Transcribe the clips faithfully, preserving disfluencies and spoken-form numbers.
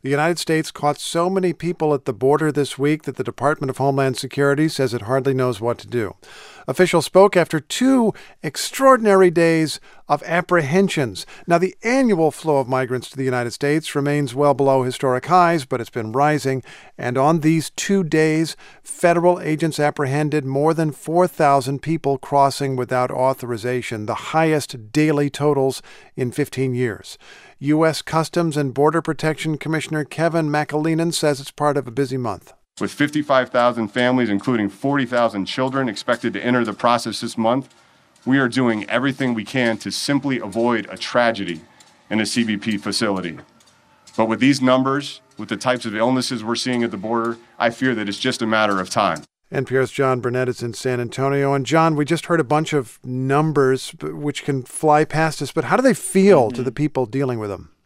The United States caught so many people at the border this week that the Department of Homeland Security says it hardly knows what to do. Officials spoke after two extraordinary days of apprehensions. Now, the annual flow of migrants to the United States remains well below historic highs, but it's been rising. And on these two days, federal agents apprehended more than four thousand people crossing without authorization, the highest daily totals in fifteen years. U S. Customs and Border Protection Commissioner Kevin McAleenan says it's part of a busy month. With fifty-five thousand families, including forty thousand children, expected to enter the process this month, we are doing everything we can to simply avoid a tragedy in a C B P facility. But with these numbers, with the types of illnesses we're seeing at the border, I fear that it's just a matter of time. N P R's John Burnett is in San Antonio. And John, we just heard a bunch of numbers which can fly past us, but how do they feel mm-hmm. to the people dealing with them?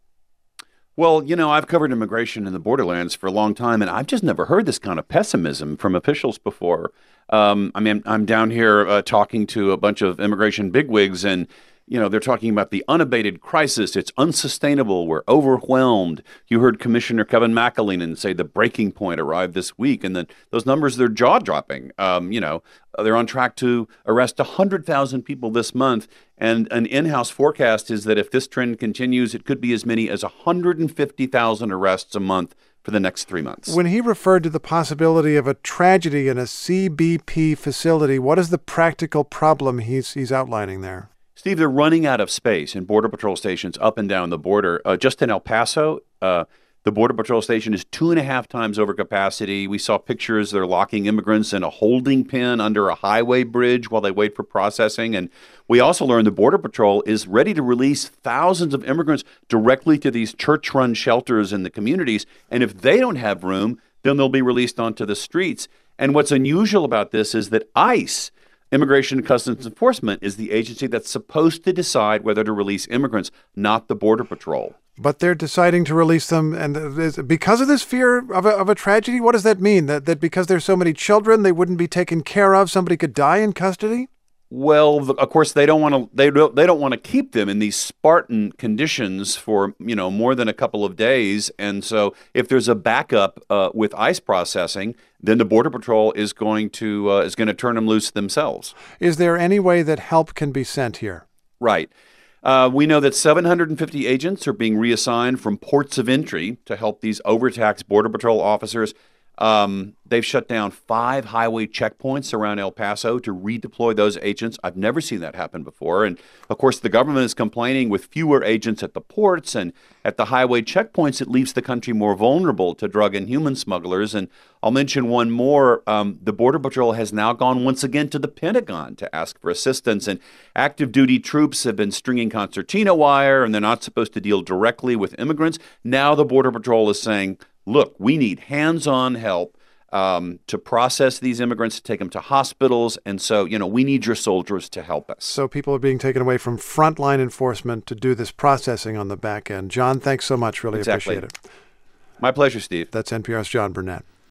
Well, you know, I've covered immigration in the borderlands for a long time, and I've just never heard this kind of pessimism from officials before. Um, I mean, I'm down here uh, talking to a bunch of immigration bigwigs, and, you know, they're talking about the unabated crisis. It's unsustainable. We're overwhelmed. You heard Commissioner Kevin McAleenan say the breaking point arrived this week, and then those numbers, they're jaw-dropping. Um, you know, they're on track to arrest one hundred thousand people this month, and an in-house forecast is that if this trend continues, it could be as many as one hundred fifty thousand arrests a month for the next three months. When he referred to the possibility of a tragedy in a C B P facility, what is the practical problem he's he's outlining there? Steve, they're running out of space in Border Patrol stations up and down the border. Uh, just in El Paso, uh, the Border Patrol station is two and a half times over capacity. We saw pictures. They're locking immigrants in a holding pen under a highway bridge while they wait for processing. And we also learned the Border Patrol is ready to release thousands of immigrants directly to these church-run shelters in the communities. And if they don't have room, then they'll be released onto the streets. And what's unusual about this is that ICE, Immigration and Customs Enforcement, is the agency that's supposed to decide whether to release immigrants, not the Border Patrol. But they're deciding to release them, and because of this fear of a, of a tragedy? What does that mean? That that because there's so many children, they wouldn't be taken care of? Somebody could die in custody? Well, of course, they don't want to. They don't. They don't want to keep them in these Spartan conditions for you know more than a couple of days. And so, if there's a backup uh, with ICE processing, then the Border Patrol is going to uh, is going to turn them loose themselves. Is there any way that help can be sent here? Right. Uh, we know that seven hundred fifty agents are being reassigned from ports of entry to help these overtaxed Border Patrol officers. Um, they've shut down five highway checkpoints around El Paso to redeploy those agents. I've never seen that happen before. And, of course, the government is complaining with fewer agents at the ports and at the highway checkpoints. It leaves the country more vulnerable to drug and human smugglers. And I'll mention one more. Um, the Border Patrol has now gone once again to the Pentagon to ask for assistance. And active duty troops have been stringing concertina wire, and they're not supposed to deal directly with immigrants. Now the Border Patrol is saying, look, we need hands-on help um, to process these immigrants, to take them to hospitals. And so, you know, we need your soldiers to help us. So people are being taken away from frontline enforcement to do this processing on the back end. John, thanks so much. Really exactly. appreciate it. My pleasure, Steve. That's N P R's John Burnett.